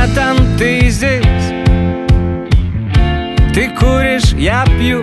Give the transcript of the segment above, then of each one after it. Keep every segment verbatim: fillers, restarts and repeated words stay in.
Я там, ты здесь. Ты куришь, я пью.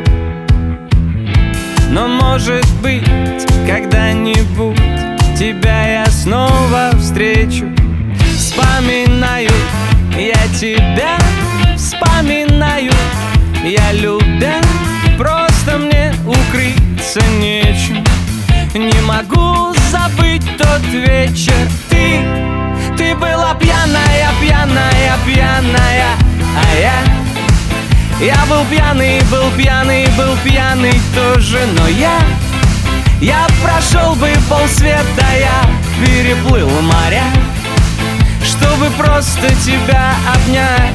Но может быть, когда-нибудь тебя я снова встречу. Вспоминаю я тебя, вспоминаю я любя. Просто мне укрыться нечем. Не могу забыть тот вечер. Ты, ты была пьяная, пьяная, пьяная, а я Я был пьяный, был пьяный, был пьяный тоже. Но я, я прошел бы полсвета, я переплыл моря, чтобы просто тебя обнять.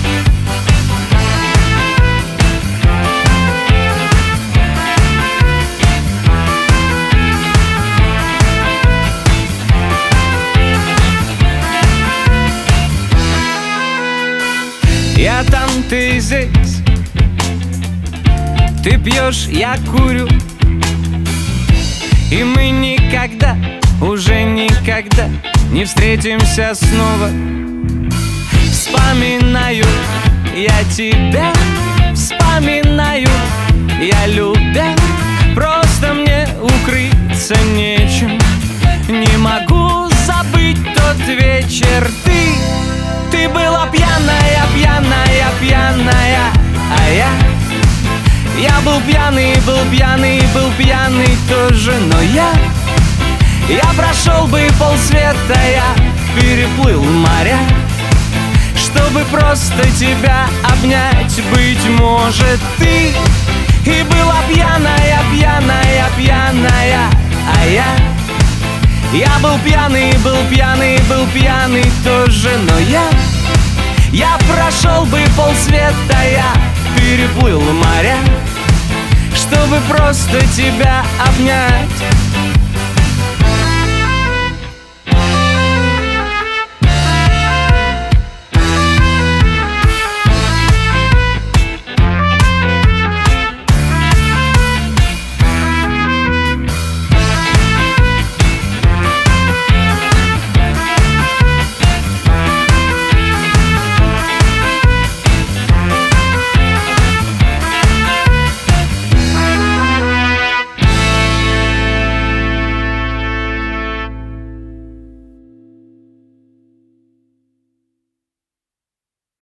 Я там, ты здесь. Ты пьешь, я курю. И мы никогда, уже никогда не встретимся снова. Вспоминаю я тебя, вспоминаю я любя. Просто мне укрыться нечем. Не могу забыть тот вечер. Ты, ты была пьяная, пьяная, пьяная, а я Я был пьяный, был пьяный, был пьяный тоже. Но я, я прошел бы полсвета, я переплыл моря, чтобы просто тебя обнять. Быть может, ты и была пьяная, пьяная, пьяная, а я Я был пьяный, был пьяный, был пьяный тоже. Но я, я прошел бы полсвета, я переплыл моря, чтобы просто тебя обнять.